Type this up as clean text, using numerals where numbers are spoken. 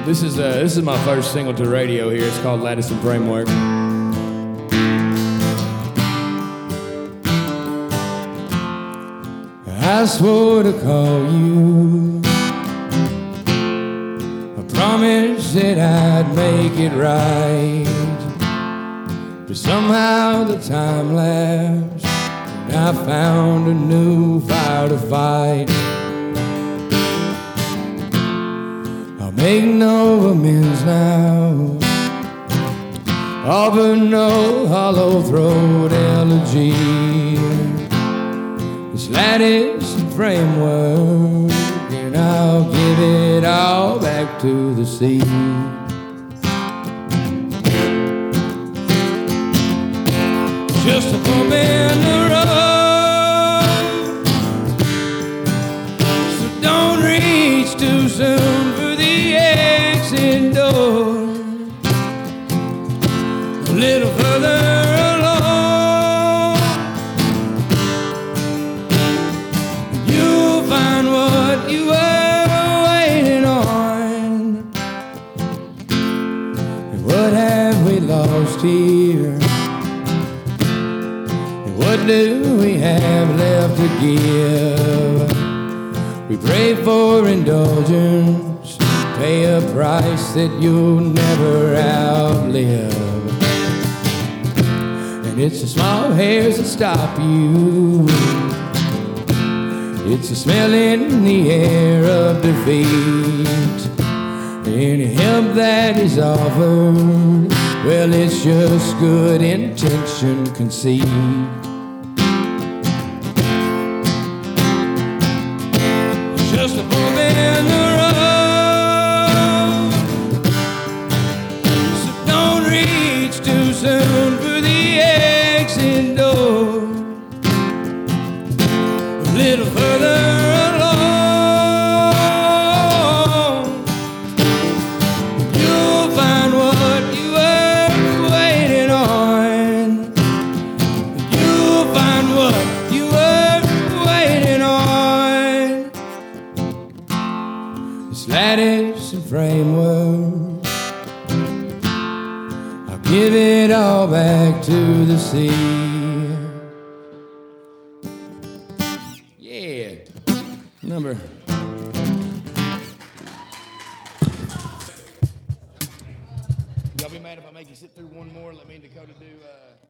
This is my first single to radio here. It's called Lattice and Framework. I swore to call you. I promised that I'd make it right. But somehow the time lapsed, and I found a new fire to fight. I'll make no amends now. All but no hollow throat elegy. This lattice and framework, and I'll give it all back to the sea. Just a bump in the road, so don't reach too soon for the exit door. A little further along, you'll find what you were waiting on. And what have we lost here? What do we have left to give? We pray for indulgence, pay a price that you'll never outlive. And it's the small hairs that stop you. It's the smell in the air of defeat. Any help that is offered, well, it's just good intention conceit. Just a bump in the road, so don't reach too soon for the exit door. A little further along, you'll find what you were waiting on. You'll find what you were waiting on. This lattice and framework, I'll give it all back to the sea. Yeah, number. Y'all be mad if I make you sit through one more? Let me and Dakota do.